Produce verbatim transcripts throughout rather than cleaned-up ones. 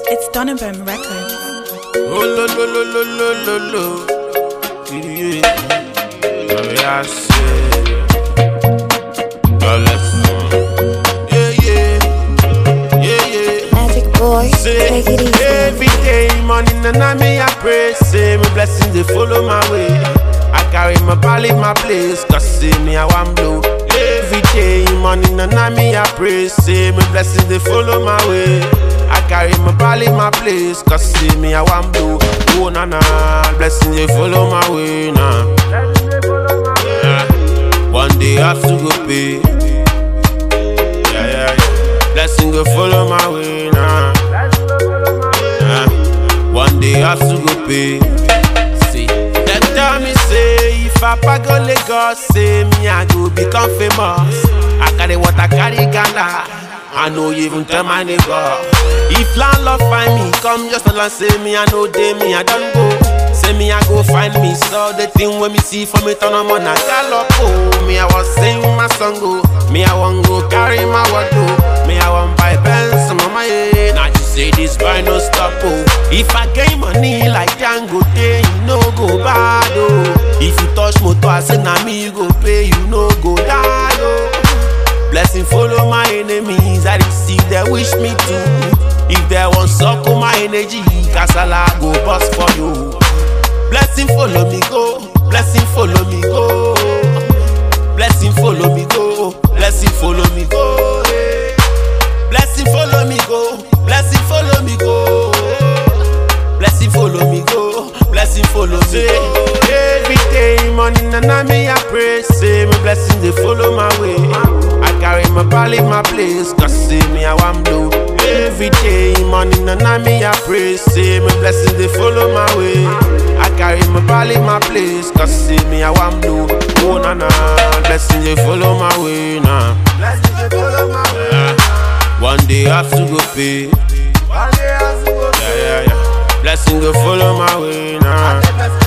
It's Donovan Records. Oh, lo, lo, lo, lo, lo, lo, lo. Yeah. Oh, yeah, I say. Oh, let's go. Yeah, yeah. Yeah, yeah. Magic boy, Say, take it easy. every day, morning and night, me I pray. Say, my blessings, they follow my way. I carry my ball in my place, cause say me I want blue. Every day, morning and night, me I pray. Say, my blessings, they follow my way. I carry my ball in my place, cause see me I want blue. Oh na na, blessings they follow my way now. Yeah. One day I have to go pay. Yeah, yeah, yeah. Blessings go follow my way now. Yeah. One day I have to go pay. See, they tell me say if I go Lagos, say me I go become famous. I carry what I carry Ghana. I know you even tell my neighbor. If landlord find me, come just tell and say me I know they me I don't go. Say me I go find me, so the thing when me see for me turn on I gallop. Oh, me I was saying my song go. Me I want go carry my wardrobe. Me I want buy Benz on my head. Now you say this buy no stop oh. If I gain money like Django, then you no go bad oh. If you touch motor, I say na me you go pay, you no go die oh. Blessing follow my enemies, I receive they wish me to. If they want suckle my energy, Kasala go bust for you. Blessing follow me go, blessing follow me go. Blessing follow me go, blessing follow me go. Blessing follow me go, blessing follow me go. Blessing follow me go, blessing follow me go. Every day, morning and night, me I pray. Say my blessings they follow my way. I carry my ball in my place, cause see me I want blue. Every day, morning and night, me I pray. Say my blessings they follow my way. I carry my ball in my place, cause see me I want blue. Oh na na, blessings they follow my way now. Blessings they follow my way. Uh, one day I have to go pay. One day I have to go pay. Yeah, yeah, yeah. Blessings go follow my way now.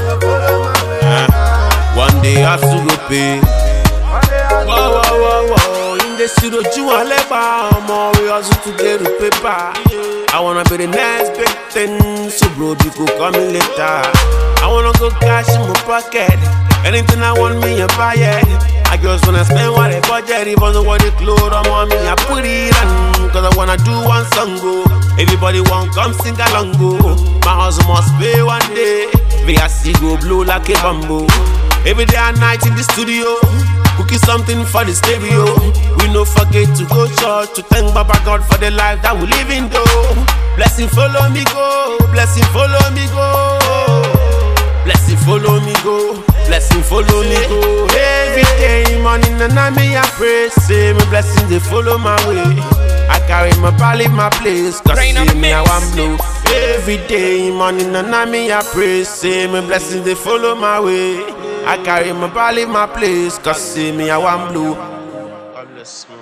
Uh, one day I have to go pay. Whoa, whoa, whoa, whoa. In the studio, you want labor. More we also to get the paper. I wanna be the next big thing, so bro, you could call me later. I wanna go cash in my pocket. Anything I want me, I buy it. I just wanna spend what I budget. Even though what they clothes I'm on me, I put it on. Cause I wanna do one song go. Everybody want come sing along go. My house must pay one day. V I C go blow like a bamboo. Every day and night in the studio, cooking something for the stereo. We no forget to go church to thank Baba God for the life that we live in though. Blessing follow me go, blessing follow me go. Blessing follow me go, blessing follow me go. Every day, morning and night, me I pray. Say my blessings they follow my way. I carry my ball in my place, cause see me I want blue. Every day, morning and night, me I pray. Say my blessings they follow my way. I carry my ball in my place, cause see me I want blue.